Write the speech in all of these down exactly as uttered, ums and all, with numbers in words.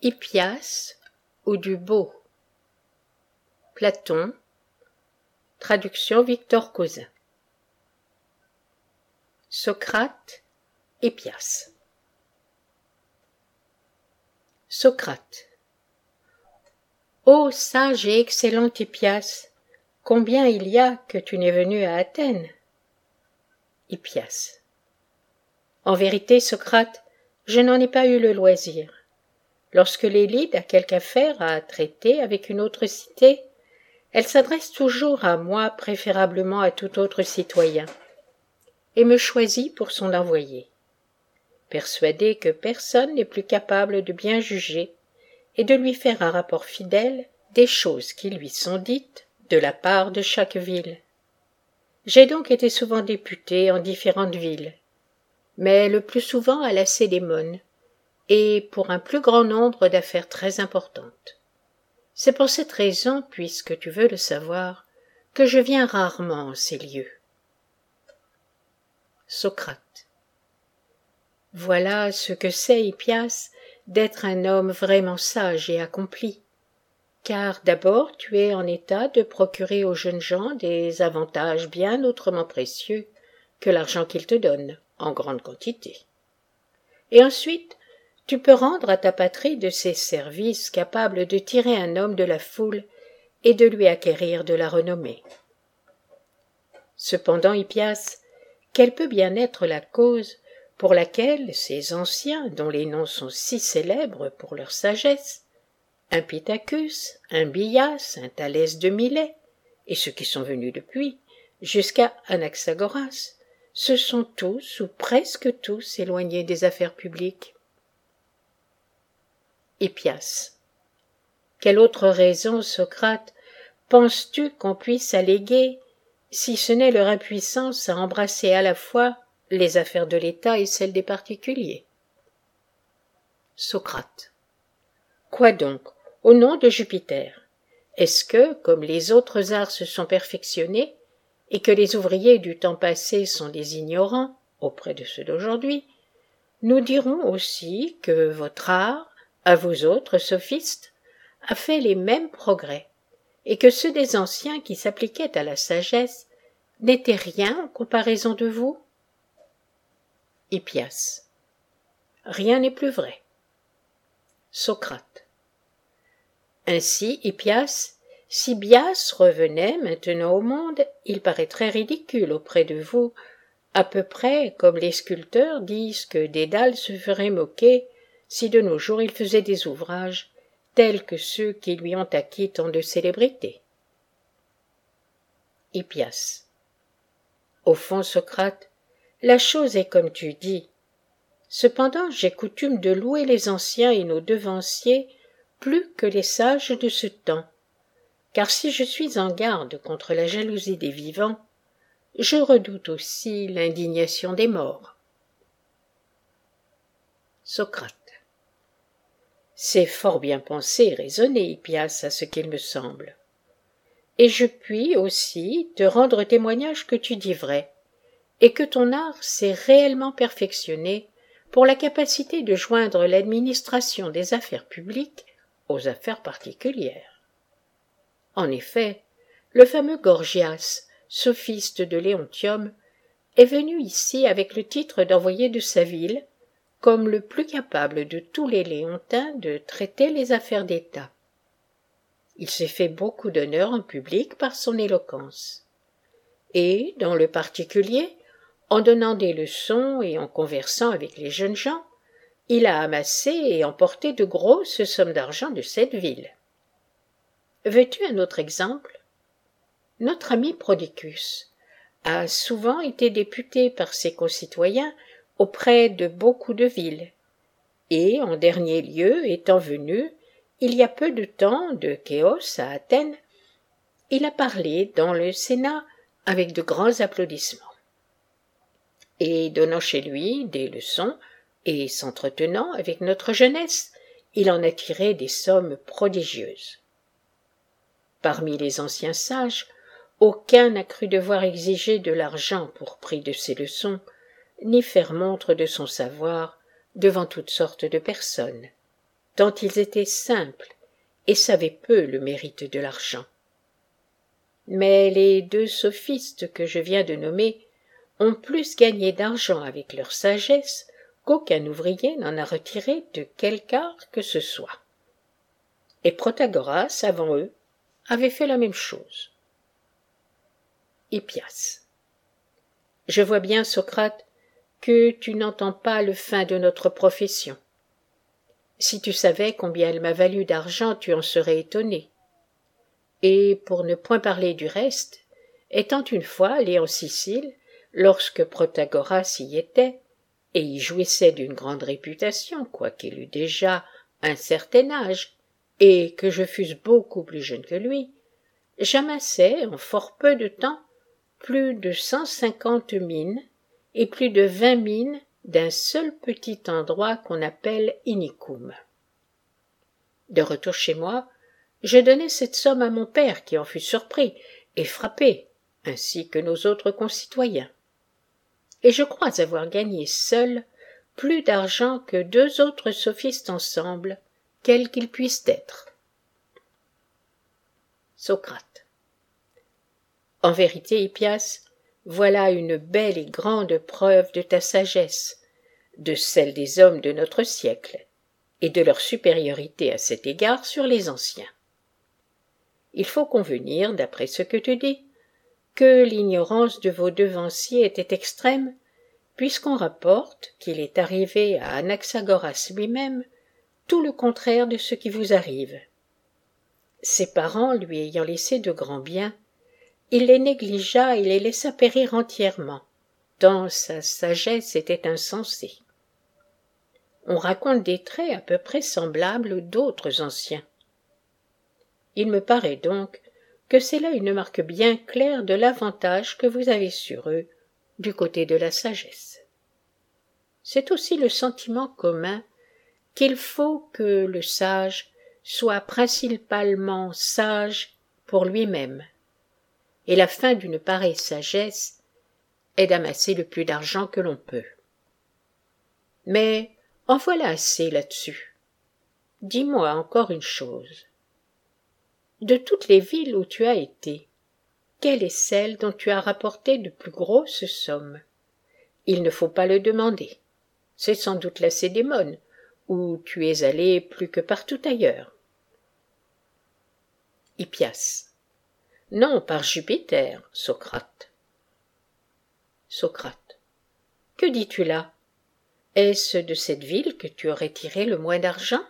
Hippias ou du beau. Platon, traduction Victor Cousin. Socrate, Hippias. Socrate. Ô sage et excellent Hippias, combien il y a que tu n'es venu à Athènes? Hippias. En vérité, Socrate, je n'en ai pas eu le loisir. Lorsque l'Élide a quelque affaire à traiter avec une autre cité, elle s'adresse toujours à moi préférablement à tout autre citoyen, et me choisit pour son envoyé, persuadée que personne n'est plus capable de bien juger et de lui faire un rapport fidèle des choses qui lui sont dites de la part de chaque ville. J'ai donc été souvent député en différentes villes, mais le plus souvent à Lacédémone, et pour un plus grand nombre d'affaires très importantes. C'est pour cette raison, puisque tu veux le savoir, que je viens rarement en ces lieux. Socrate. Voilà ce que c'est, Hippias, d'être un homme vraiment sage et accompli, car d'abord tu es en état de procurer aux jeunes gens des avantages bien autrement précieux que l'argent qu'ils te donnent, en grande quantité. Et ensuite, tu peux rendre à ta patrie de ces services capables de tirer un homme de la foule et de lui acquérir de la renommée. Cependant, Hippias, quelle peut bien être la cause pour laquelle ces anciens, dont les noms sont si célèbres pour leur sagesse, un Pittacus, un Bias, un Thalès de Milet, et ceux qui sont venus depuis, jusqu'à Anaxagoras, se sont tous ou presque tous éloignés des affaires publiques? Hippias. Quelle autre raison, Socrate, penses-tu qu'on puisse alléguer, si ce n'est leur impuissance à embrasser à la fois les affaires de l'État et celles des particuliers? Socrate. Quoi donc, au nom de Jupiter? Est-ce que, comme les autres arts se sont perfectionnés, et que les ouvriers du temps passé sont des ignorants auprès de ceux d'aujourd'hui, nous dirons aussi que votre art, à vous autres sophistes, a fait les mêmes progrès, et que ceux des anciens qui s'appliquaient à la sagesse n'étaient rien en comparaison de vous? Hippias. Rien n'est plus vrai. Socrate. Ainsi, Hippias, si Bias revenait maintenant au monde, il paraîtrait ridicule auprès de vous, à peu près comme les sculpteurs disent que Dédale se ferait moquer si de nos jours il faisait des ouvrages tels que ceux qui lui ont acquis tant de célébrité. Hippias. Au fond, Socrate, la chose est comme tu dis. Cependant, j'ai coutume de louer les anciens et nos devanciers plus que les sages de ce temps, car si je suis en garde contre la jalousie des vivants, je redoute aussi l'indignation des morts. Socrate. C'est fort bien pensé et raisonné, Hippias, à ce qu'il me semble. Et je puis aussi te rendre témoignage que tu dis vrai, et que ton art s'est réellement perfectionné pour la capacité de joindre l'administration des affaires publiques aux affaires particulières. En effet, le fameux Gorgias, sophiste de Léontium, est venu ici avec le titre d'envoyé de sa ville, comme le plus capable de tous les Léontins de traiter les affaires d'État. Il s'est fait beaucoup d'honneur en public par son éloquence. Et, dans le particulier, en donnant des leçons et en conversant avec les jeunes gens, il a amassé et emporté de grosses sommes d'argent de cette ville. Veux-tu un autre exemple? Notre ami Prodicus a souvent été député par ses concitoyens auprès de beaucoup de villes, et, en dernier lieu, étant venu, il y a peu de temps, de Chéos à Athènes, il a parlé dans le Sénat avec de grands applaudissements. Et donnant chez lui des leçons, et s'entretenant avec notre jeunesse, il en a tiré des sommes prodigieuses. Parmi les anciens sages, aucun n'a cru devoir exiger de l'argent pour prix de ses leçons, ni faire montre de son savoir devant toutes sortes de personnes. tant ils étaient simples et savaient peu le mérite de l'argent. Mais les deux sophistes que je viens de nommer ont plus gagné d'argent avec leur sagesse qu'aucun ouvrier n'en a retiré de quelque art que ce soit. Et Protagoras, avant eux, avait fait la même chose. Hippias. Je vois bien, Socrate, que tu n'entends pas le fin de notre profession. Si tu savais combien elle m'a valu d'argent, tu en serais étonné. Et pour ne point parler du reste, étant une fois allé en Sicile, lorsque Protagoras y était, et y jouissait d'une grande réputation, quoiqu'il eût déjà un certain âge, et que je fusse beaucoup plus jeune que lui, j'amassai en fort peu de temps plus de cent cinquante mines et plus de vingt mines d'un seul petit endroit qu'on appelle Inicum. De retour chez moi, je donnai cette somme à mon père qui en fut surpris et frappé, ainsi que nos autres concitoyens. Et je crois avoir gagné seul plus d'argent que deux autres sophistes ensemble, quels qu'ils puissent être. Socrate. En vérité, Hippias, voilà une belle et grande preuve de ta sagesse, de celle des hommes de notre siècle, et de leur supériorité à cet égard sur les anciens. Il faut convenir, d'après ce que tu dis, que l'ignorance de vos devanciers était extrême, puisqu'on rapporte qu'il est arrivé à Anaxagoras lui-même tout le contraire de ce qui vous arrive. Ses parents lui ayant laissé de grands biens, il les négligea et les laissa périr entièrement, tant sa sagesse était insensée. On raconte des traits à peu près semblables d'autres anciens. Il me paraît donc que c'est là une marque bien claire de l'avantage que vous avez sur eux du côté de la sagesse. C'est aussi le sentiment commun qu'il faut que le sage soit principalement sage pour lui-même, et la fin d'une pareille sagesse est d'amasser le plus d'argent que l'on peut. Mais en voilà assez là-dessus. Dis-moi encore une chose. De toutes les villes où tu as été, quelle est celle dont tu as rapporté de plus grosses sommes? Il ne faut pas le demander. C'est sans doute la Cédémone, où tu es allé plus que partout ailleurs. Hippias. Non, par Jupiter, Socrate. Socrate. Que dis-tu là? Est-ce de cette ville que tu aurais tiré le moins d'argent?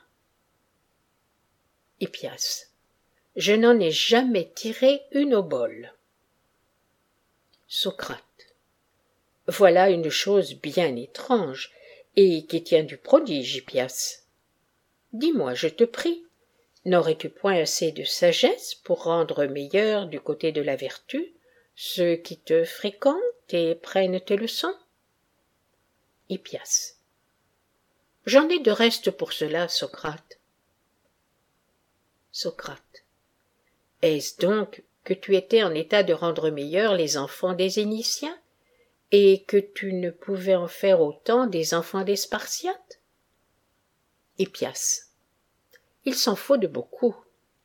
Hippias. Je n'en ai jamais tiré une obole. Socrate. Voilà une chose bien étrange, et qui tient du prodige, Hippias. Dis-moi, je te prie, n'aurais-tu point assez de sagesse pour rendre meilleur du côté de la vertu ceux qui te fréquentent et prennent tes leçons? Hippias. J'en ai de reste pour cela, Socrate. Socrate. Est-ce donc que tu étais en état de rendre meilleurs les enfants des Éniciens, et que tu ne pouvais en faire autant des enfants des Spartiates? Hippias. Il s'en faut de beaucoup.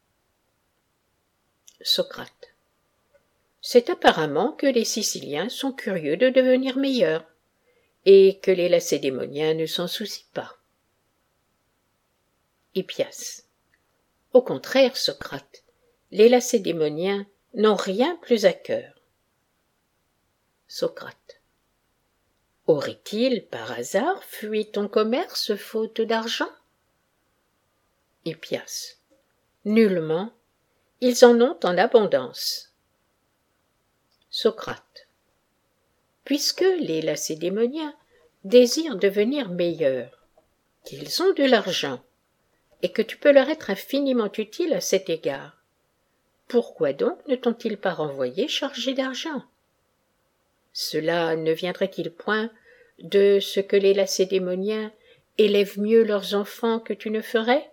Socrate. C'est apparemment que les Siciliens sont curieux de devenir meilleurs, et que les Lacédémoniens ne s'en soucient pas. Hippias. Au contraire, Socrate, les Lacédémoniens n'ont rien plus à cœur. Socrate. Aurait-il, par hasard, fui ton commerce faute d'argent? Hippias. Nullement. Ils en ont en abondance. Socrate. Puisque les Lacédémoniens désirent devenir meilleurs, qu'ils ont de l'argent, et que tu peux leur être infiniment utile à cet égard, pourquoi donc ne t'ont-ils pas renvoyé chargés d'argent? Cela ne viendrait-il point de ce que les Lacédémoniens élèvent mieux leurs enfants que tu ne ferais?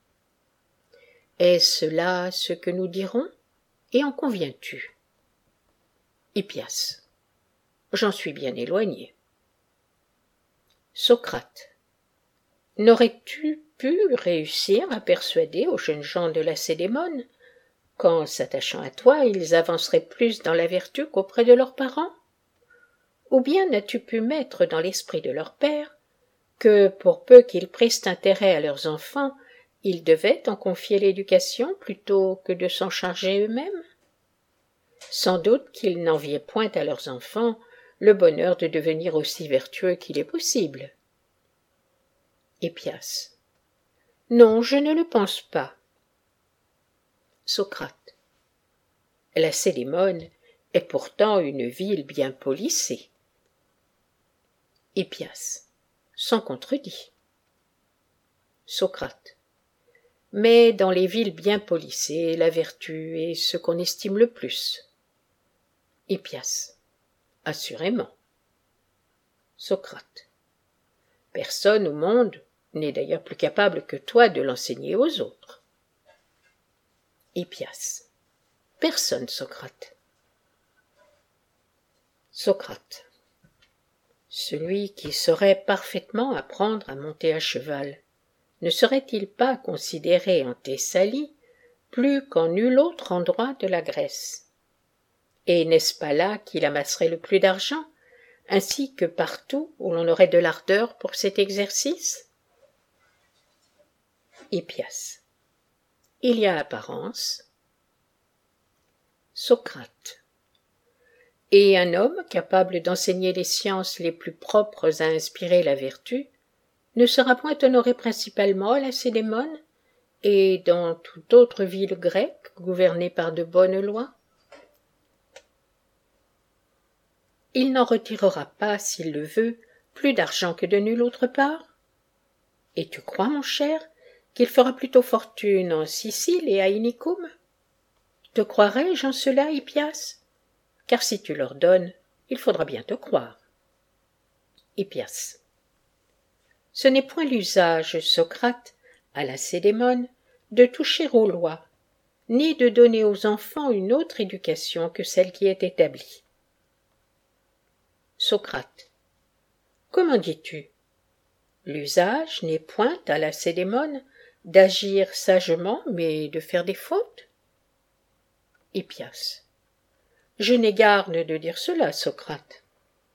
Est-ce là ce que nous dirons, et en conviens-tu? Hippias. J'en suis bien éloigné. Socrate. N'aurais-tu pu réussir à persuader aux jeunes gens de Lacédémone qu'en s'attachant à toi, ils avanceraient plus dans la vertu qu'auprès de leurs parents? Ou bien n'as-tu pu mettre dans l'esprit de leur père que, pour peu qu'ils prissent intérêt à leurs enfants, ils devaient en confier l'éducation plutôt que de s'en charger eux-mêmes? Sans doute qu'ils n'enviaient point à leurs enfants le bonheur de devenir aussi vertueux qu'il est possible. Hippias. Non, je ne le pense pas. Socrate. Lacédémone est pourtant une ville bien polissée. Hippias. Sans contredit. Socrate. Mais dans les villes bien polissées, la vertu est ce qu'on estime le plus. Hippias. Assurément. Socrate. Personne au monde n'est d'ailleurs plus capable que toi de l'enseigner aux autres. Hippias. Personne, Socrate. Socrate. Celui qui saurait parfaitement apprendre à monter à cheval, ne serait-il pas considéré en Thessalie plus qu'en nul autre endroit de la Grèce? Et n'est-ce pas là qu'il amasserait le plus d'argent, ainsi que partout où l'on aurait de l'ardeur pour cet exercice? Hippias. Il y a apparence. Socrate. Et un homme capable d'enseigner les sciences les plus propres à inspirer la vertu ne sera point honoré principalement à Lacédémone et dans toute autre ville grecque gouvernée par de bonnes lois? Il n'en retirera pas, s'il le veut, plus d'argent que de nulle autre part? Et tu crois, mon cher, qu'il fera plutôt fortune en Sicile et à Inicum? Te croirais-je en cela, Hippias? Car si tu leur donnes, il faudra bien te croire. Hippias. Ce n'est point l'usage, Socrate, à Lacédémone, de toucher aux lois, ni de donner aux enfants une autre éducation que celle qui est établie. Socrate. Comment dis-tu? L'usage n'est point à Lacédémone d'agir sagement, mais de faire des fautes? Hippias. Je n'ai garde de dire cela, Socrate.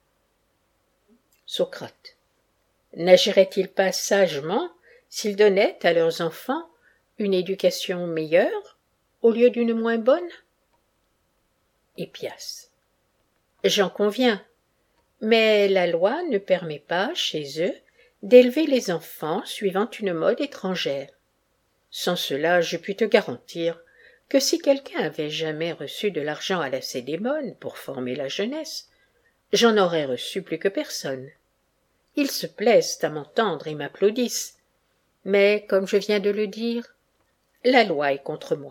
Socrate. N'agiraient-ils pas sagement s'ils donnaient à leurs enfants une éducation meilleure au lieu d'une moins bonne? Hippias. J'en conviens, mais la loi ne permet pas, chez eux, d'élever les enfants suivant une mode étrangère. Sans cela, je puis te garantir que si quelqu'un avait jamais reçu de l'argent à Lacédémone pour former la jeunesse, j'en aurais reçu plus que personne. Ils se plaisent à m'entendre et m'applaudissent, mais, comme je viens de le dire, la loi est contre moi.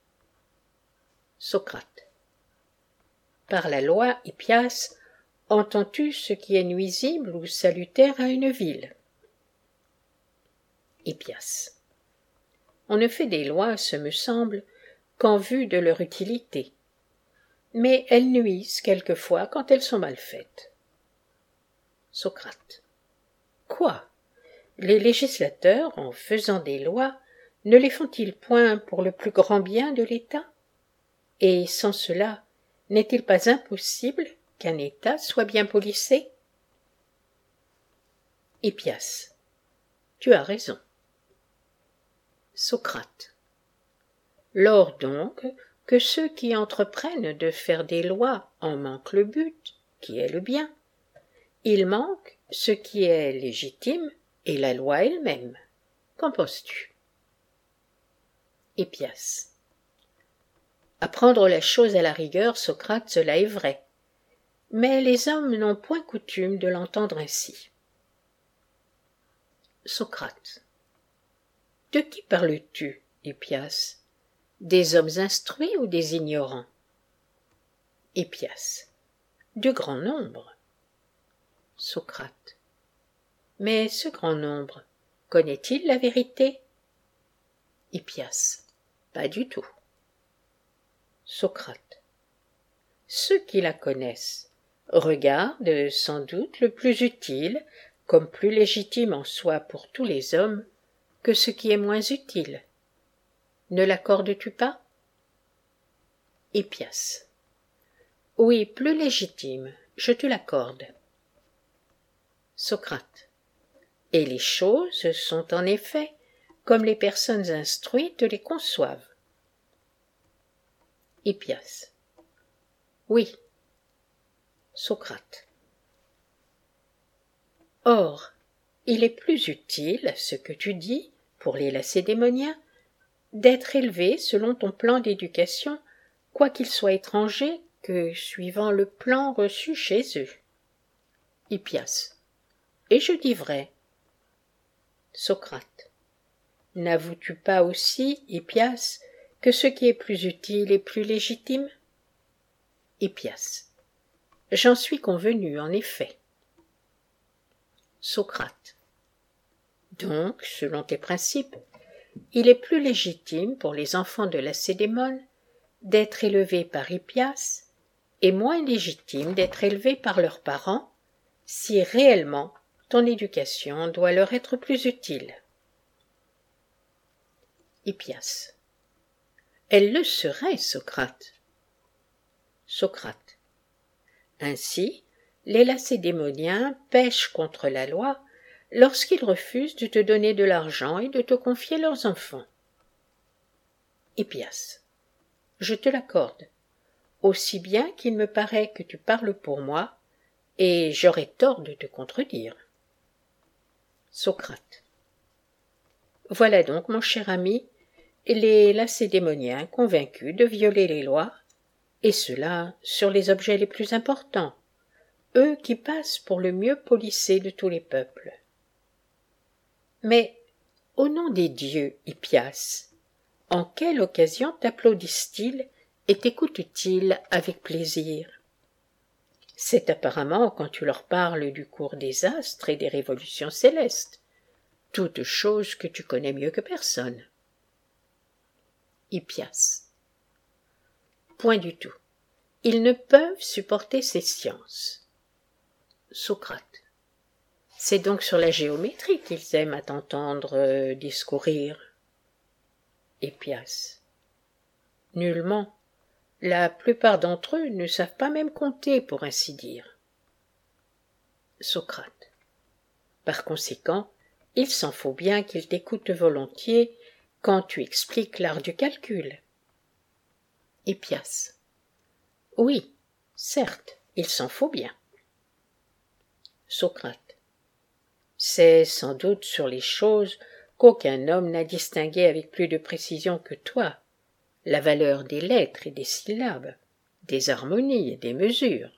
Socrate. Par la loi, Hippias, entends-tu ce qui est nuisible ou salutaire à une ville? Hippias. On ne fait des lois, ce me semble, qu'en vue de leur utilité, mais elles nuisent quelquefois quand elles sont mal faites. Socrate. Quoi? Les législateurs, en faisant des lois, ne les font-ils point pour le plus grand bien de l'État? Et sans cela, n'est-il pas impossible qu'un État soit bien polissé? Hippias. Tu as raison. Socrate. Lors donc que ceux qui entreprennent de faire des lois en manquent le but, qui est le bien, il manque ce qui est légitime et la loi elle-même. Qu'en penses-tu? Hippias. Apprendre la chose à la rigueur, Socrate, cela est vrai, mais les hommes n'ont point coutume de l'entendre ainsi. Socrate. De qui parles-tu, Hippias? Des hommes instruits ou des ignorants? Hippias. Du grand nombre. Socrate. Mais ce grand nombre, connaît-il la vérité? Hippias. Pas du tout. Socrate. Ceux qui la connaissent regardent sans doute le plus utile comme plus légitime en soi pour tous les hommes que ce qui est moins utile. Ne l'accordes-tu pas? Hippias. Oui, plus légitime, je te l'accorde. Socrate. Et les choses sont en effet comme les personnes instruites les conçoivent. Hippias. Oui. Socrate. Or, il est plus utile, ce que tu dis, pour les lacédémoniens, d'être élevés selon ton plan d'éducation, quoiqu'il soit étranger, que suivant le plan reçu chez eux. Hippias. Et je dis vrai. Socrate. N'avoues-tu pas aussi, Hippias, que ce qui est plus utile est plus légitime? Hippias. J'en suis convenu, en effet. Socrate. Donc, selon tes principes, il est plus légitime pour les enfants de Lacédémone d'être élevés par Hippias et moins légitime d'être élevés par leurs parents, si réellement ton éducation doit leur être plus utile. Hippias. Elle le serait, Socrate. Socrate. Ainsi, les lacédémoniens pèchent contre la loi lorsqu'ils refusent de te donner de l'argent et de te confier leurs enfants. Hippias. Je te l'accorde, aussi bien qu'il me paraît que tu parles pour moi, et j'aurais tort de te contredire. Socrate. Voilà donc, mon cher ami, les lacédémoniens convaincus de violer les lois, et cela sur les objets les plus importants, eux qui passent pour le mieux polissé de tous les peuples. Mais, au nom des dieux, Hippias, en quelle occasion t'applaudissent-ils et t'écoutent-ils avec plaisir? C'est apparemment quand tu leur parles du cours des astres et des révolutions célestes, toutes choses que tu connais mieux que personne. Hippias. Point du tout. Ils ne peuvent supporter ces sciences. Socrate. C'est donc sur la géométrie qu'ils aiment à t'entendre euh, discourir. Hippias. Nullement. La plupart d'entre eux ne savent pas même compter, pour ainsi dire. Socrate. Par conséquent, il s'en faut bien qu'ils t'écoutent volontiers quand tu expliques l'art du calcul. Hippias. Oui, certes, il s'en faut bien. Socrate. C'est sans doute sur les choses qu'aucun homme n'a distingué avec plus de précision que toi la valeur des lettres et des syllabes, des harmonies et des mesures.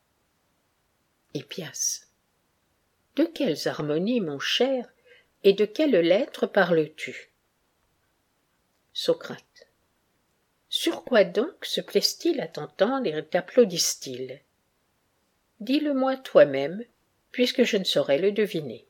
Hippias. De quelles harmonies, mon cher, et de quelles lettres parles-tu? Socrate. Sur quoi donc se plaisent-ils à t'entendre et t'applaudissent-ils? Dis-le-moi toi-même, puisque je ne saurais le deviner.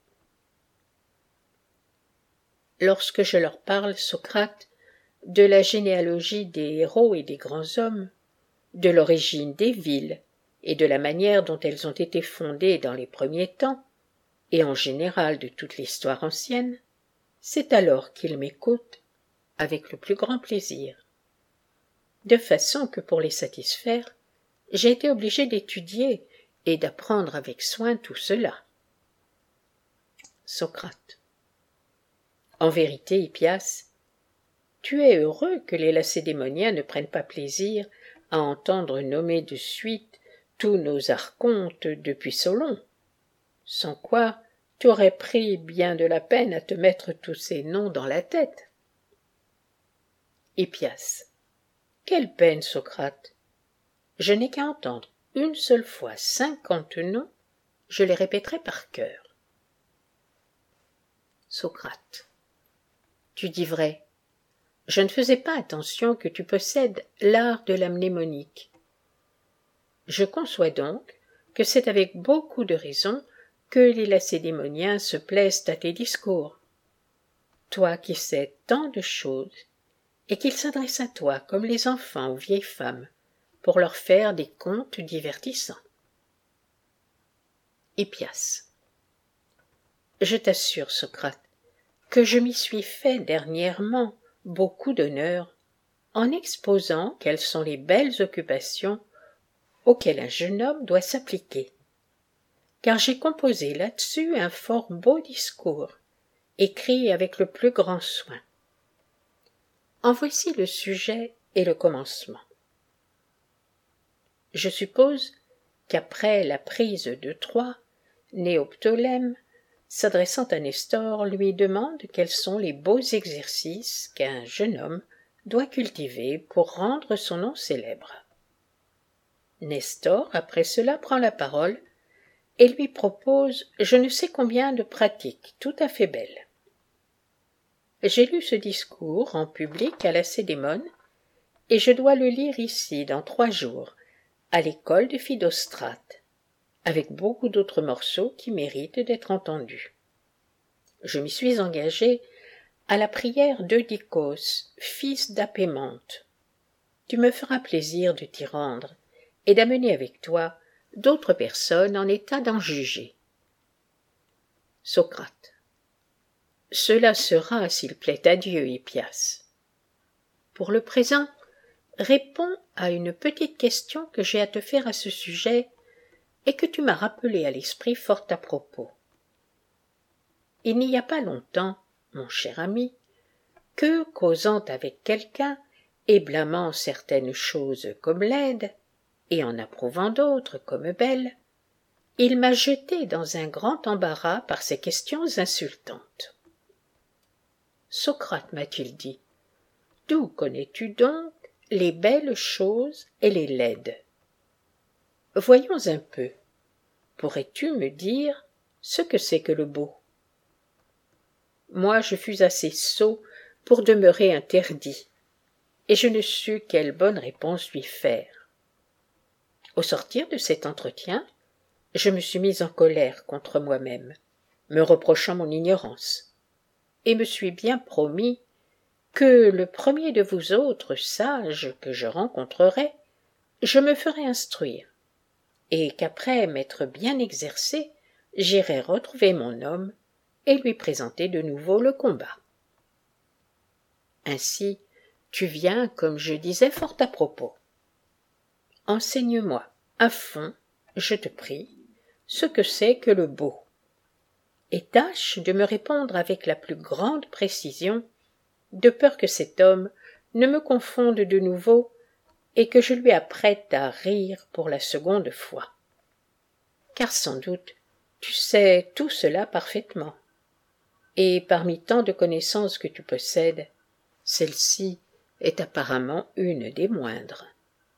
Lorsque je leur parle, Socrate, de la généalogie des héros et des grands hommes, de l'origine des villes et de la manière dont elles ont été fondées dans les premiers temps, et en général de toute l'histoire ancienne, c'est alors qu'ils m'écoutent avec le plus grand plaisir. De façon que pour les satisfaire, j'ai été obligé d'étudier et d'apprendre avec soin tout cela. Socrate. En vérité, Hippias, tu es heureux que les lacédémoniens ne prennent pas plaisir à entendre nommer de suite tous nos archontes depuis Solon, sans quoi tu aurais pris bien de la peine à te mettre tous ces noms dans la tête. Hippias. Quelle peine, Socrate! Je n'ai qu'à entendre une seule fois cinquante noms, je les répéterai par cœur. Socrate. Tu dis vrai. Je ne faisais pas attention que tu possèdes l'art de la mnémonique. Je conçois donc que c'est avec beaucoup de raison que les lacédémoniens se plaisent à tes discours. Toi qui sais tant de choses, et qu'ils s'adressent à toi comme les enfants aux vieilles femmes, pour leur faire des contes divertissants. Hippias. Je t'assure, Socrate, que je m'y suis fait dernièrement beaucoup d'honneur en exposant quelles sont les belles occupations auxquelles un jeune homme doit s'appliquer, car j'ai composé là-dessus un fort beau discours, écrit avec le plus grand soin. En voici le sujet et le commencement. Je suppose qu'après la prise de Troie, Néoptolème, s'adressant à Nestor, lui demande quels sont les beaux exercices qu'un jeune homme doit cultiver pour rendre son nom célèbre. Nestor, après cela, prend la parole et lui propose je ne sais combien de pratiques tout à fait belles. J'ai lu ce discours en public à Lacédémone, et je dois le lire ici dans trois jours, à l'école de Philostrate, avec beaucoup d'autres morceaux qui méritent d'être entendus. Je m'y suis engagé à la prière d'Eudicos, fils d'Apémente. Tu me feras plaisir de t'y rendre, et d'amener avec toi d'autres personnes en état d'en juger. Socrate. Cela sera, s'il plaît à Dieu, Hippias. Pour le présent, réponds à une petite question que j'ai à te faire à ce sujet et que tu m'as rappelée à l'esprit fort à propos. Il n'y a pas longtemps, mon cher ami, que, causant avec quelqu'un et blâmant certaines choses comme laides, et en approuvant d'autres comme belles, il m'a jeté dans un grand embarras par ses questions insultantes. Socrate, m'a-t-il dit, d'où connais-tu donc les belles choses et les laides? Voyons un peu, pourrais-tu me dire ce que c'est que le beau? Moi je fus assez sot pour demeurer interdit, et je ne sus quelle bonne réponse lui faire. Au sortir de cet entretien, je me suis mis en colère contre moi-même, me reprochant mon ignorance, et me suis bien promis que le premier de vous autres sages que je rencontrerai, je me ferai instruire, et qu'après m'être bien exercé, j'irai retrouver mon homme et lui présenter de nouveau le combat. Ainsi, tu viens, comme je disais, fort à propos. Enseigne-moi à fond, je te prie, ce que c'est que le beau, et tâche de me répondre avec la plus grande précision, de peur que cet homme ne me confonde de nouveau et que je lui apprête à rire pour la seconde fois. Car sans doute tu sais tout cela parfaitement, et parmi tant de connaissances que tu possèdes, celle-ci est apparemment une des moindres.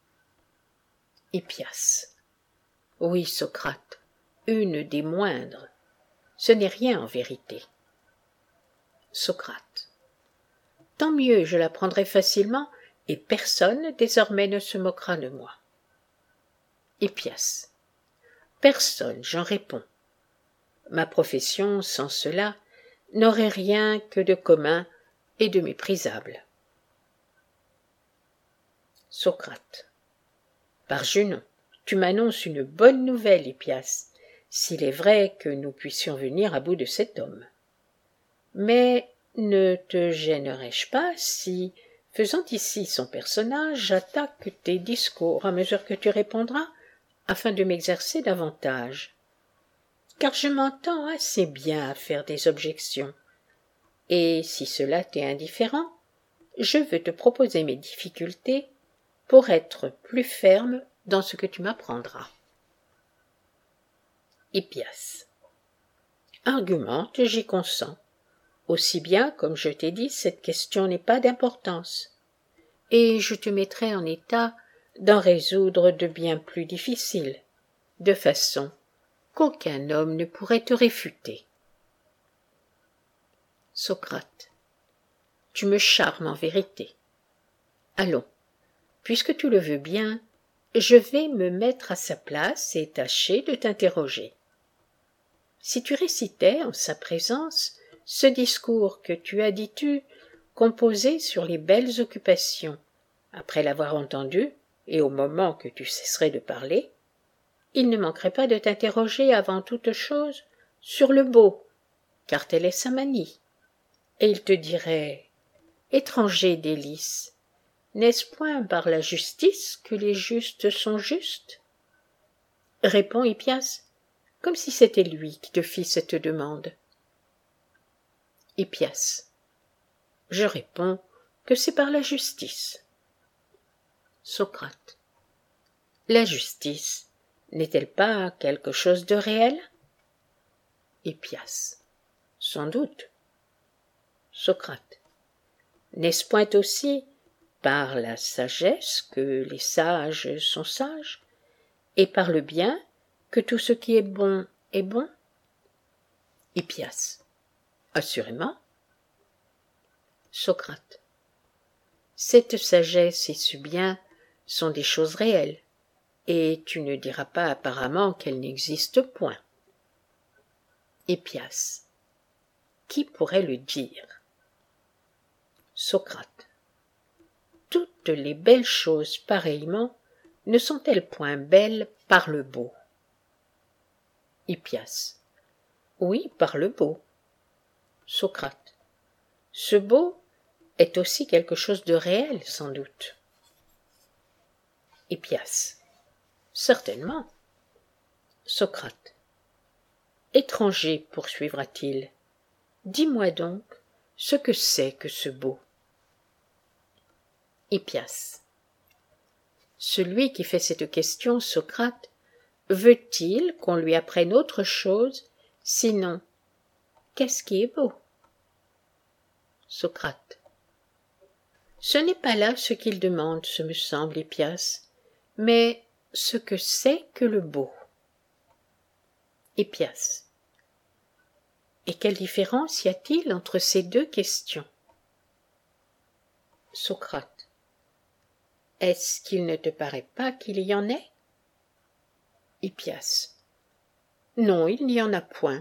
Hippias. Oui, Socrate, une des moindres. Ce n'est rien en vérité. Socrate. Tant mieux, je l'apprendrai facilement, et personne désormais ne se moquera de moi. Hippias. Personne, j'en réponds. Ma profession, sans cela, n'aurait rien que de commun et de méprisable. Socrate. Par Junon, tu m'annonces une bonne nouvelle, Hippias, s'il est vrai que nous puissions venir à bout de cet homme. Mais ne te gênerais-je pas si, faisant ici son personnage, j'attaque tes discours à mesure que tu répondras, afin de m'exercer davantage? Car je m'entends assez bien à faire des objections, et si cela t'est indifférent, je veux te proposer mes difficultés pour être plus ferme dans ce que tu m'apprendras. Hippias. Argumente, j'y consens. Aussi bien, comme je t'ai dit, cette question n'est pas d'importance, et je te mettrai en état d'en résoudre de bien plus difficiles, de façon qu'aucun homme ne pourrait te réfuter. Socrate. Tu me charmes en vérité. Allons, puisque tu le veux bien, je vais me mettre à sa place et tâcher de t'interroger. Si tu récitais en sa présence ce discours que tu as, dis-tu, composé sur les belles occupations, après l'avoir entendu, et au moment que tu cesserais de parler, il ne manquerait pas de t'interroger avant toute chose sur le beau, car telle est sa manie. Et il te dirait: étranger délice, n'est-ce point par la justice que les justes sont justes? Répond Hippias, comme si c'était lui qui te fit cette demande. Hippias: je réponds que c'est par la justice. Socrate: la justice n'est-elle pas quelque chose de réel? Hippias: sans doute. Socrate: n'est-ce point aussi par la sagesse que les sages sont sages, et par le bien que tout ce qui est bon est bon? Hippias: assurément. Socrate: cette sagesse et ce bien sont des choses réelles, et tu ne diras pas apparemment qu'elles n'existent point. Hippias: qui pourrait le dire? Socrate: toutes les belles choses pareillement ne sont-elles point belles par le beau? Hippias: oui, par le beau. Socrate: ce beau est aussi quelque chose de réel, sans doute. Hippias: certainement. Socrate: étranger, poursuivra-t-il, dis-moi donc ce que c'est que ce beau. Hippias: celui qui fait cette question, Socrate, veut-il qu'on lui apprenne autre chose, sinon qu'est-ce qui est beau? Socrate: ce n'est pas là ce qu'il demande, ce me semble, Hippias, mais ce que c'est que le beau. Hippias: et quelle différence y a-t-il entre ces deux questions? Socrate: est-ce qu'il ne te paraît pas qu'il y en ait? Hippias: non, il n'y en a point.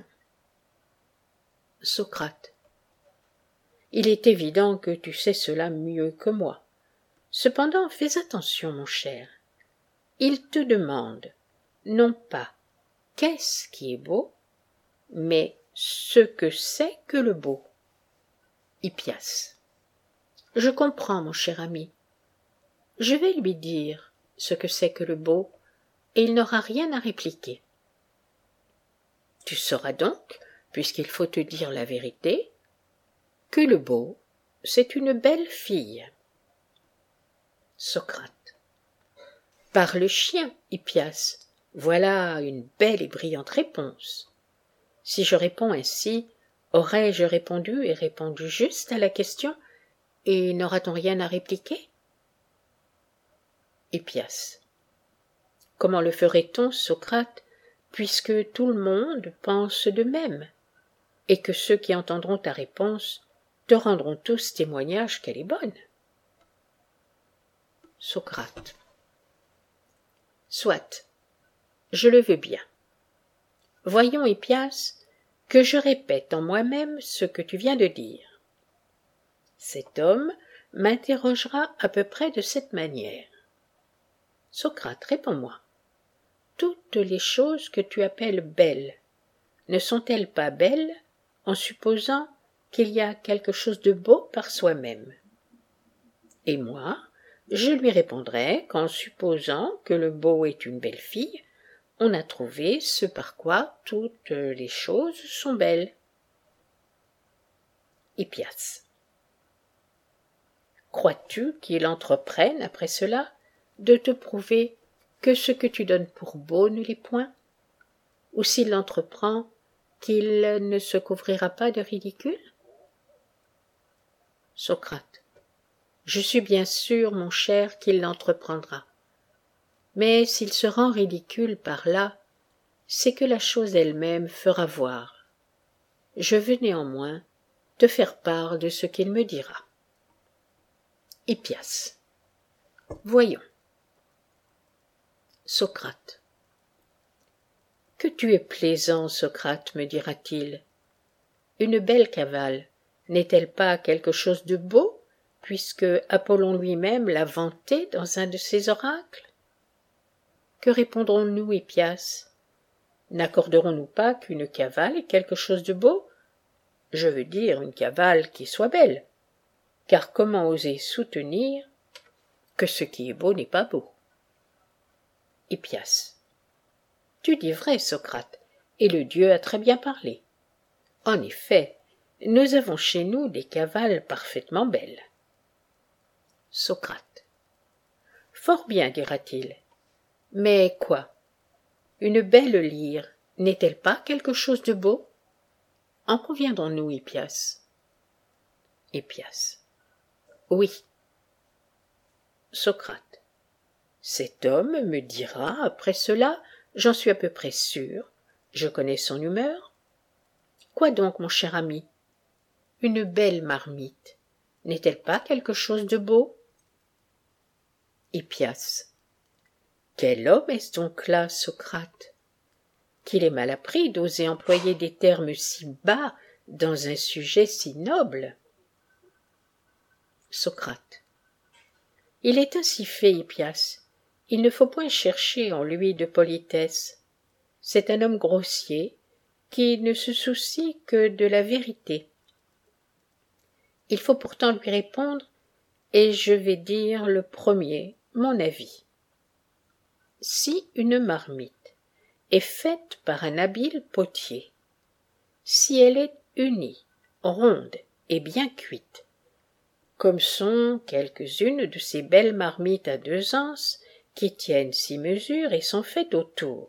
Socrate: il est évident que tu sais cela mieux que moi. Cependant, fais attention, mon cher. Il te demande, non pas qu'est-ce qui est beau, mais ce que c'est que le beau. Hippias: je comprends, mon cher ami. Je vais lui dire ce que c'est que le beau, et il n'aura rien à répliquer. Tu sauras donc, puisqu'il faut te dire la vérité, que le beau, c'est une belle fille. Socrate: par le chien, Hippias, voilà une belle et brillante réponse. Si je réponds ainsi, aurais-je répondu et répondu juste à la question, et n'aura-t-on rien à répliquer? Hippias: comment le ferait-on, Socrate, puisque tout le monde pense de même, et que ceux qui entendront ta réponse te rendront tous témoignage qu'elle est bonne? Socrate: soit, je le veux bien. Voyons, Hippias, que je répète en moi-même ce que tu viens de dire. Cet homme m'interrogera à peu près de cette manière. Socrate, réponds-moi. Toutes les choses que tu appelles belles, ne sont-elles pas belles en supposant qu'il y a quelque chose de beau par soi-même? Et moi, je lui répondrai qu'en supposant que le beau est une belle fille, on a trouvé ce par quoi toutes les choses sont belles. Hippias: crois-tu qu'il entreprenne, après cela, de te prouver que ce que tu donnes pour beau ne l'est point, ou s'il l'entreprend, qu'il ne se couvrira pas de ridicule? Socrate: je suis bien sûr, mon cher, qu'il l'entreprendra. Mais s'il se rend ridicule par là, c'est que la chose elle-même fera voir. Je veux néanmoins te faire part de ce qu'il me dira. Hippias: voyons. Socrate: que tu es plaisant, Socrate, me dira-t-il. Une belle cavale n'est-elle pas quelque chose de beau, puisque Apollon lui-même l'a vantée dans un de ses oracles? Que répondrons-nous, Hippias? N'accorderons-nous pas qu'une cavale est quelque chose de beau, Je veux dire une cavale qui soit belle, car comment oser soutenir que ce qui est beau n'est pas beau? Hippias. Tu dis vrai, Socrate, et le dieu a très bien parlé. En effet, nous avons chez nous des cavales parfaitement belles. Socrate. Fort bien, dira-t-il. Mais quoi? Une belle lyre n'est-elle pas quelque chose de beau? En conviendrons-nous, Hippias? Hippias. Oui. Socrate. Cet homme me dira, après cela, j'en suis à peu près sûr, je connais son humeur. Quoi donc, mon cher ami? Une belle marmite, n'est-elle pas quelque chose de beau? Hippias. Quel homme est-ce donc là, Socrate? Qu'il est mal appris d'oser employer des termes si bas dans un sujet si noble. Socrate. Il est ainsi fait, Hippias. Il ne faut point chercher en lui de politesse. C'est un homme grossier, qui ne se soucie que de la vérité. Il faut pourtant lui répondre, et je vais dire le premier, mon avis. Si une marmite est faite par un habile potier, si elle est unie, ronde et bien cuite, comme sont quelques-unes de ces belles marmites à deux anses qui tiennent six mesures et sont faites autour.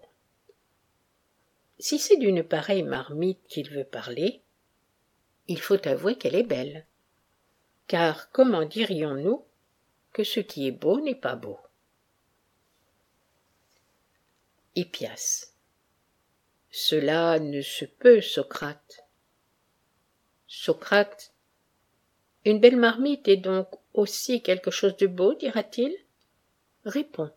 Si c'est d'une pareille marmite qu'il veut parler, il faut avouer qu'elle est belle, car comment dirions-nous que ce qui est beau n'est pas beau? Hippias. Cela ne se peut, Socrate. Socrate. Une belle marmite est donc aussi quelque chose de beau, dira-t-il? Réponds.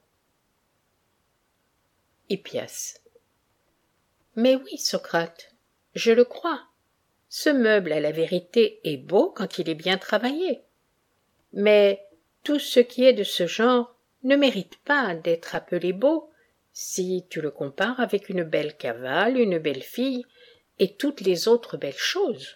Hippias. Mais oui, Socrate, je le crois. Ce meuble, à la vérité, est beau quand il est bien travaillé. Mais tout ce qui est de ce genre ne mérite pas d'être appelé beau si tu le compares avec une belle cavale, une belle fille et toutes les autres belles choses.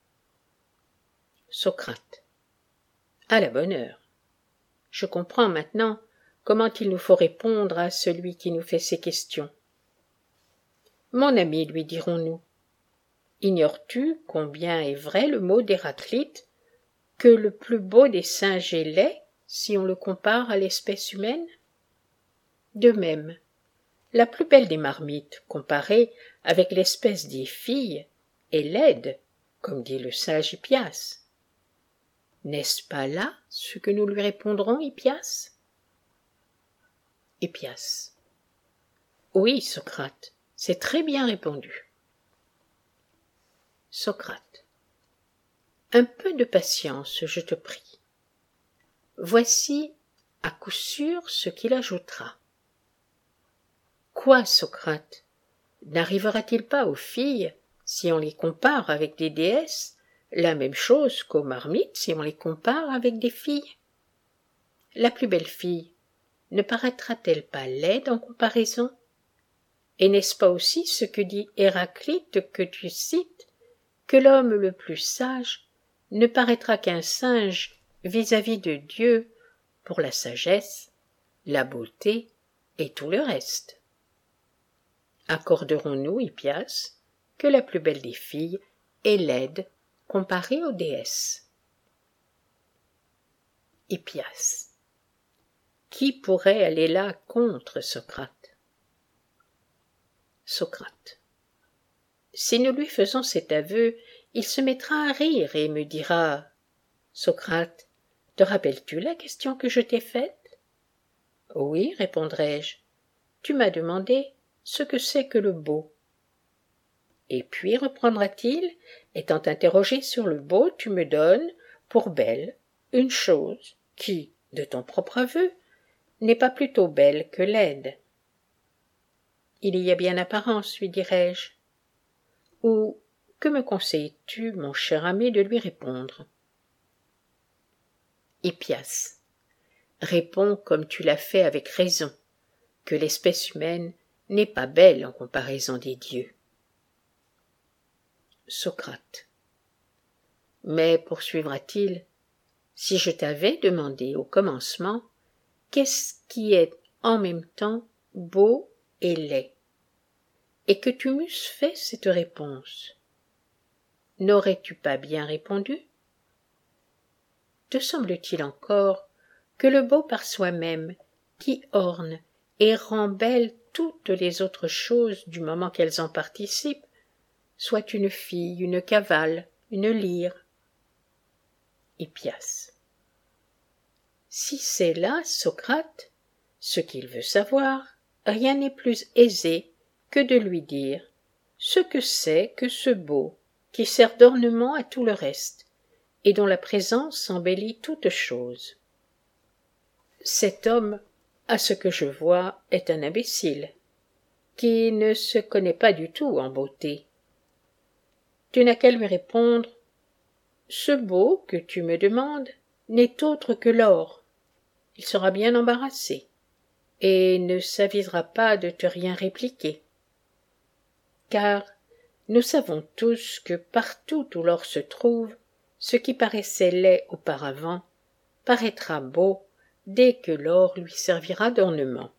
Socrate. À la bonne heure. Je comprends maintenant comment il nous faut répondre à celui qui nous fait ces questions. Mon ami, lui dirons-nous, ignores-tu combien est vrai le mot d'Héraclite, que le plus beau des singes est laid si on le compare à l'espèce humaine? De même, la plus belle des marmites, comparée avec l'espèce des filles, est laide, comme dit le sage Hippias. N'est-ce pas là ce que nous lui répondrons, Hippias? Hippias. Oui, Socrate, c'est très bien répondu. Socrate. Un peu de patience, je te prie. Voici à coup sûr ce qu'il ajoutera. Quoi, Socrate? N'arrivera-t-il pas aux filles, si on les compare avec des déesses, la même chose qu'aux marmites si on les compare avec des filles? La plus belle fille ne paraîtra-t-elle pas laide en comparaison? Et n'est-ce pas aussi ce que dit Héraclite que tu cites, que l'homme le plus sage ne paraîtra qu'un singe vis-à-vis de Dieu pour la sagesse, la beauté et tout le reste? Accorderons-nous, Hippias, que la plus belle des filles est laide comparée aux déesses? Hippias. Qui pourrait aller là contre Socrate? Socrate. Si nous lui faisons cet aveu, il se mettra à rire et me dira « Socrate, te rappelles-tu la question que je t'ai faite ?» Oui, répondrai-je. Tu m'as demandé ce que c'est que le beau. Et puis, reprendra-t-il, étant interrogé sur le beau, tu me donnes, pour belle, une chose qui, de ton propre aveu, n'est pas plutôt belle que laide. Il y a bien apparence, lui dirai-je. Ou que me conseilles-tu, mon cher ami, de lui répondre? Hippias. Réponds comme tu l'as fait avec raison, que l'espèce humaine n'est pas belle en comparaison des dieux. Socrate. Mais poursuivra-t-il, si je t'avais demandé au commencement qu'est-ce qui est en même temps beau et laid, et que tu m'eusses fait cette réponse, n'aurais-tu pas bien répondu? Te semble-t-il encore que le beau par soi-même, qui orne et rend belles toutes les autres choses du moment qu'elles en participent, soit une fille, une cavale, une lyre? Hippias. Si c'est là, Socrate, ce qu'il veut savoir, rien n'est plus aisé que de lui dire ce que c'est que ce beau qui sert d'ornement à tout le reste, et dont la présence embellit toute chose. Cet homme, à ce que je vois, est un imbécile, qui ne se connaît pas du tout en beauté. Tu n'as qu'à lui répondre « Ce beau que tu me demandes n'est autre que l'or ». Il sera bien embarrassé, et ne s'avisera pas de te rien répliquer. Car nous savons tous que partout où l'or se trouve, ce qui paraissait laid auparavant paraîtra beau dès que l'or lui servira d'ornement.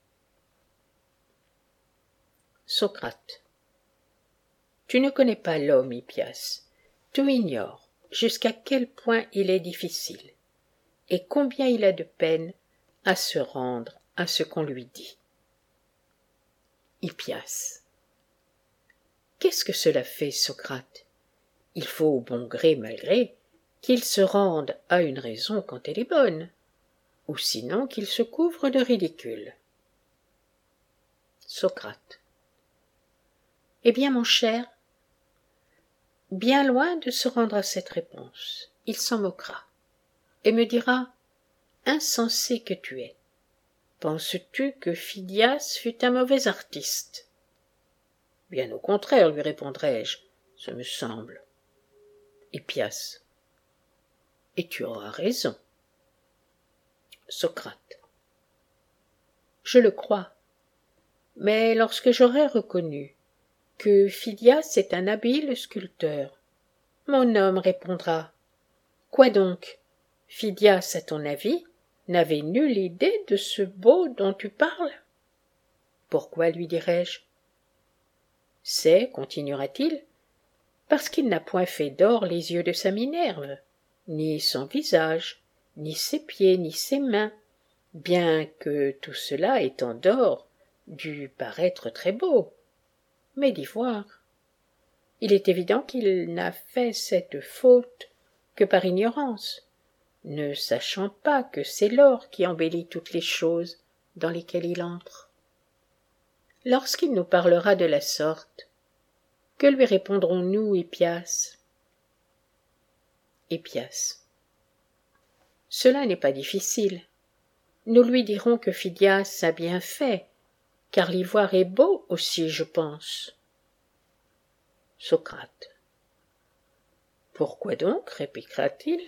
Socrate. Tu ne connais pas l'homme, Hippias. Tu ignores jusqu'à quel point il est difficile, et combien il a de peine à se rendre à ce qu'on lui dit. Hippias. Qu'est-ce que cela fait, Socrate? Il faut au bon gré mal gré qu'il se rende à une raison quand elle est bonne, ou sinon qu'il se couvre de ridicule. Socrate. Eh bien, mon cher, bien loin de se rendre à cette réponse, il s'en moquera, et me dira « Insensé que tu es, penses-tu que Phidias fut un mauvais artiste ?» Bien au contraire, lui répondrai-je, ce me semble. Hippias. Et tu auras raison. Socrate. Je le crois, mais lorsque j'aurai reconnu que Phidias est un habile sculpteur, mon homme répondra « Quoi donc? Phidias, à ton avis, n'avait nulle idée de ce beau dont tu parles ?» Pourquoi, lui dirai-je? C'est, continuera-t-il, parce qu'il n'a point fait d'or les yeux de sa Minerve, ni son visage, ni ses pieds, ni ses mains, bien que tout cela étant d'or dût paraître très beau, mais d'ivoire. Il est évident qu'il n'a fait cette faute que par ignorance, ne sachant pas que c'est l'or qui embellit toutes les choses dans lesquelles il entre. Lorsqu'il nous parlera de la sorte, que lui répondrons-nous, Hippias? Hippias. Cela n'est pas difficile. Nous lui dirons que Phidias a bien fait, car l'ivoire est beau aussi, je pense. Socrate. Pourquoi donc? Répliquera-t-il.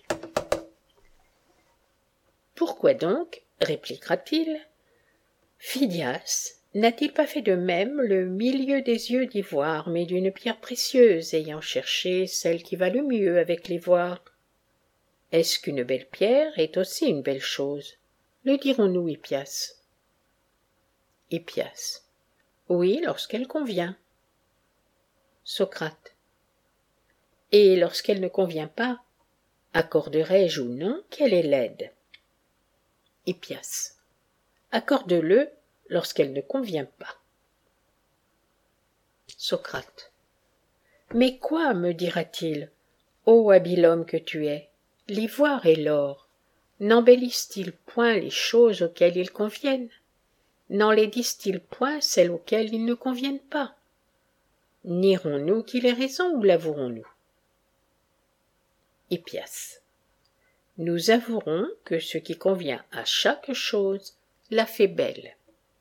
Pourquoi donc? Répliquera-t-il. Phidias n'a-t-il pas fait de même le milieu des yeux d'ivoire, mais d'une pierre précieuse, ayant cherché celle qui va le mieux avec l'ivoire? Est-ce qu'une belle pierre est aussi une belle chose? Le dirons-nous, Hippias? Hippias. Oui, lorsqu'elle convient. Socrate. Et lorsqu'elle ne convient pas, accorderai-je ou non qu'elle est laide? Hippias. Accorde-le lorsqu'elle ne convient pas. Socrate. Mais quoi, me dira-t-il, ô habile homme que tu es, l'ivoire et l'or, n'embellissent-ils point les choses auxquelles ils conviennent? N'en laidissent-ils point celles auxquelles ils ne conviennent pas? Nierons-nous qu'il ait raison ou l'avouerons-nous? Hippias. Nous avouerons que ce qui convient à chaque chose la fait belle.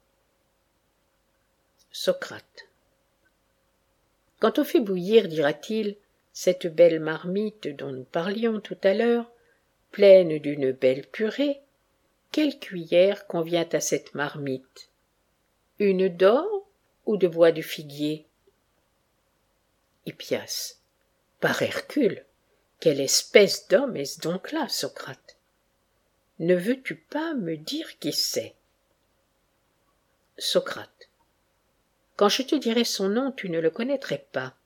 Socrate. Quand on fait bouillir, dira-t-il, cette belle marmite dont nous parlions tout à l'heure, pleine d'une belle purée, quelle cuillère convient à cette marmite? Une d'or ou de bois de figuier? Hippias. Par Hercule, Quelle espèce d'homme est-ce donc là, Socrate? Ne veux-tu pas me dire qui c'est? Socrate. Quand je te dirai son nom, tu ne le connaîtrais pas.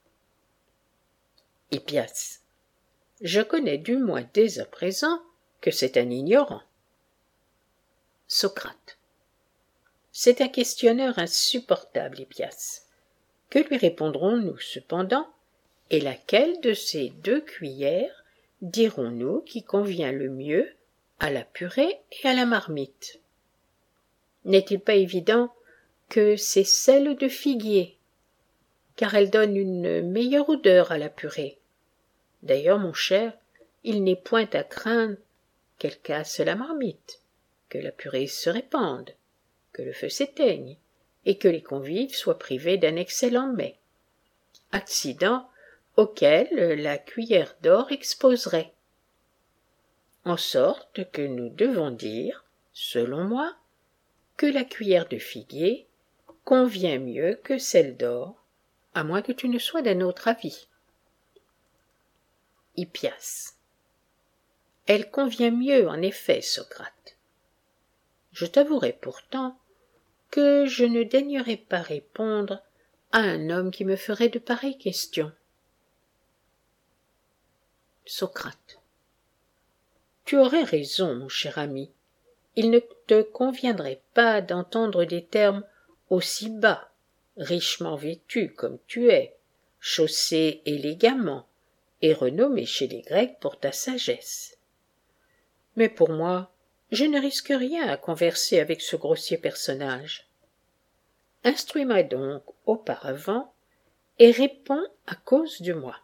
Hippias. Je connais du moins dès à présent que c'est un ignorant. Socrate. C'est un questionneur insupportable, Hippias. Que lui répondrons-nous cependant, et laquelle de ces deux cuillères dirons-nous qui convient le mieux à la purée et à la marmite? N'est-il pas évident que c'est celle de figuier, car elle donne une meilleure odeur à la purée? D'ailleurs, mon cher, il n'est point à craindre qu'elle casse la marmite, que la purée se répande, que le feu s'éteigne, et que les convives soient privés d'un excellent mets, accident auquel la cuillère d'or exposerait. En sorte que nous devons dire, selon moi, que la cuillère de figuier convient mieux que celle d'or, à moins que tu ne sois d'un autre avis. Hippias. Elle convient mieux, en effet, Socrate. Je t'avouerai pourtant que je ne daignerai pas répondre à un homme qui me ferait de pareilles questions. Socrate. Tu aurais raison, mon cher ami. Il ne te conviendrait pas d'entendre des termes aussi bas, richement vêtus comme tu es, chaussé élégamment, et renommé chez les Grecs pour ta sagesse. Mais pour moi, je ne risque rien à converser avec ce grossier personnage. Instruis-moi donc auparavant et réponds à cause de moi.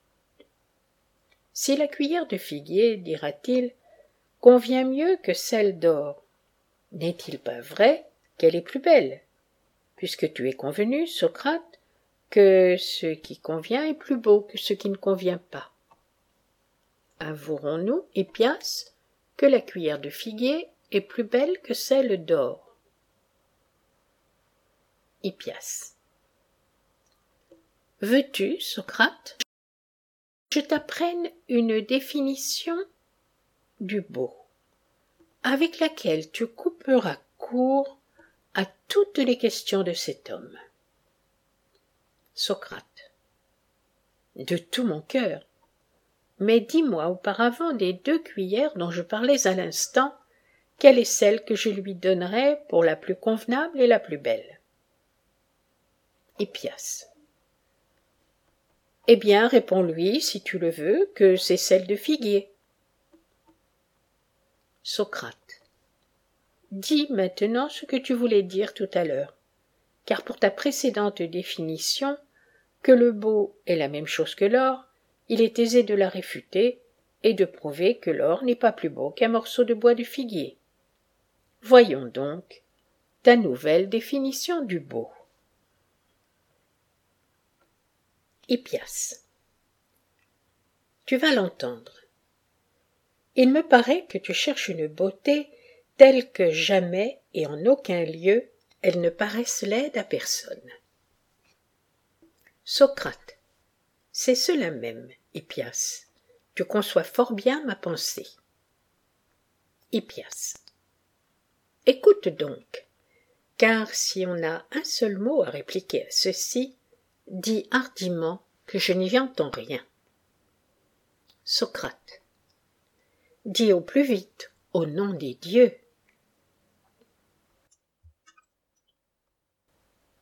Si la cuillère de figuier, dira-t-il, convient mieux que celle d'or, n'est-il pas vrai qu'elle est plus belle, puisque tu es convenu, Socrate, que ce qui convient est plus beau que ce qui ne convient pas? Avouerons-nous, Hippias, que la cuillère de figuier est plus belle que celle d'or? Hippias. Veux-tu, Socrate, que je t'apprenne une définition du beau, avec laquelle tu couperas court à toutes les questions de cet homme? Socrate. De tout mon cœur. Mais dis-moi auparavant des deux cuillères dont je parlais à l'instant, quelle est celle que je lui donnerais pour la plus convenable et la plus belle? Hippias. Eh bien, réponds-lui, si tu le veux, que c'est celle de figuier. Socrate. Dis maintenant ce que tu voulais dire tout à l'heure, car pour ta précédente définition, que le beau est la même chose que l'or, il est aisé de la réfuter et de prouver que l'or n'est pas plus beau qu'un morceau de bois de figuier. Voyons donc ta nouvelle définition du beau. Hippias. Tu vas l'entendre. Il me paraît que tu cherches une beauté telle que jamais et en aucun lieu elle ne paraisse laide à personne. Socrate. C'est cela même, Hippias. Tu conçois fort bien ma pensée. Hippias. Écoute donc, car si on a un seul mot à répliquer à ceci, dis hardiment que je n'y entends rien. Socrate. Dis au plus vite, au nom des dieux.